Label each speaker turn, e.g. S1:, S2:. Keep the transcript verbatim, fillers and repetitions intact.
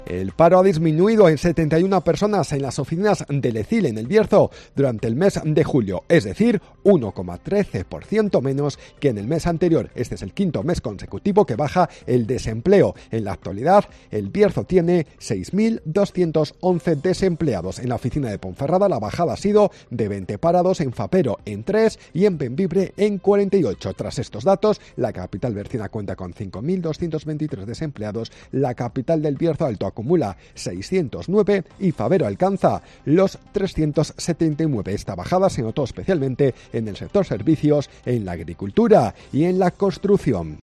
S1: El paro ha disminuido en setenta y una personas en las oficinas de Lecil en El Bierzo durante el mes de julio, es decir, uno coma trece por ciento menos que en el mes anterior. Este es el quinto mes consecutivo que baja el desempleo. En la actualidad, El Bierzo tiene seis mil doscientos once desempleados. En la oficina de Ponferrada la bajada ha sido de veinte parados, en Fapero en tres y en Bembibre en cuarenta y ocho. Tras estos datos, la capital berciana cuenta con cinco mil doscientos veintitrés desempleados, la capital del Bierzo Alto acumula seiscientos nueve y Fabero alcanza los trescientos setenta y nueve. Esta bajada se notó especialmente en el sector servicios, en la agricultura y en la construcción.